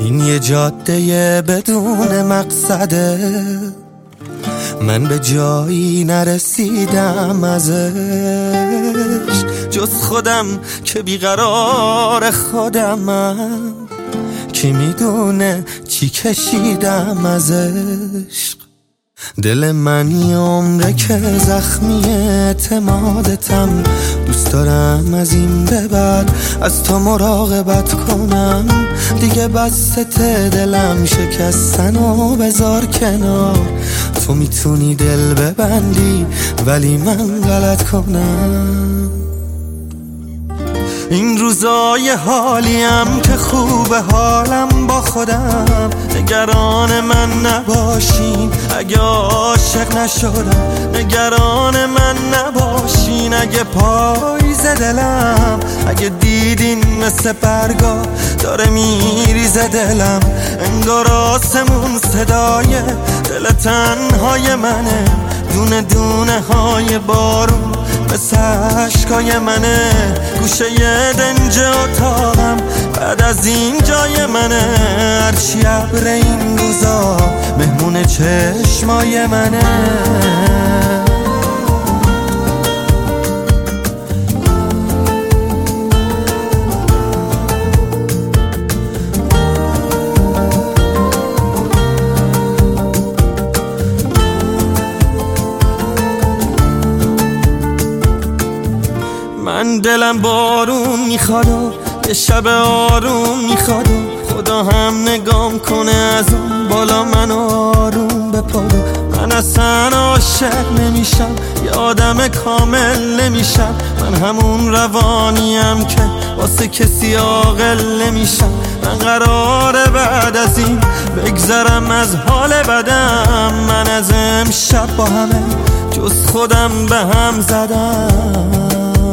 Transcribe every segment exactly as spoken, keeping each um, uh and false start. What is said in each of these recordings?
این یه جاده بدون مقصده، من به جایی نرسیدم ازش جز خودم که بیقرار خودمم، کی میدونه چی کشیدم از عشق. دل من یه عمره که زخمی اعتمادتم، دوست دارم از این به بعد از تو مراقبت کنم. دیگه بسته دلم شکستن و بذار کنار، تو میتونی دل ببندی ولی من غلط کنم. این روزای حالیم که خوبه حالم با خودم، نگران من نباشین اگه عاشق نشدم، نگران من نباشین اگه پاییز دلم، اگه دیدین مثل برگا داره میریزه دلم، انگار آسمون صدای دل تنهای منه، دونه دونه های بارون مثل عشقای منه، گوشه یه دنج اتاقم بعد از این جای منه، هرچی ابر این روزا مهمون چشمای منه. من دلم بارون میخواد و یه شب آروم میخواد و خدا هم نگام کنه از اون بالا من آروم بپاره. من اصلا عاشق نمیشم، یه آدم کامل نمیشم، من همون روانیم که واسه کسی عاقل نمیشم. من قراره بعد از این بگذرم از حال بدم، من از امشب با همه جز خودم به هم زدم.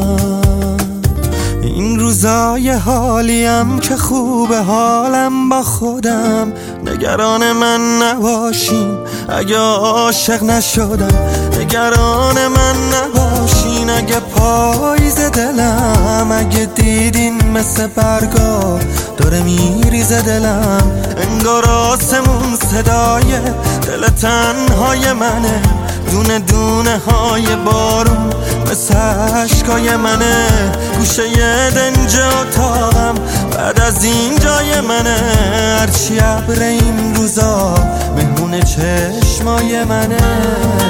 این روزای حالیم که خوبه حالم با خودم، نگران من نباشین اگه عاشق نشدم، نگران من نباشین اگه پاییز دلم، اگه دیدین مثل برگا داره میریزه دلم، انگار آسمون صدای دل تنهای منه، دونه دونه های بارون مثل عشقای منه، گوشه یه دنج اتاقم بعد از این جای منه، هرچی ابر این روزا مهمون چشمای منه.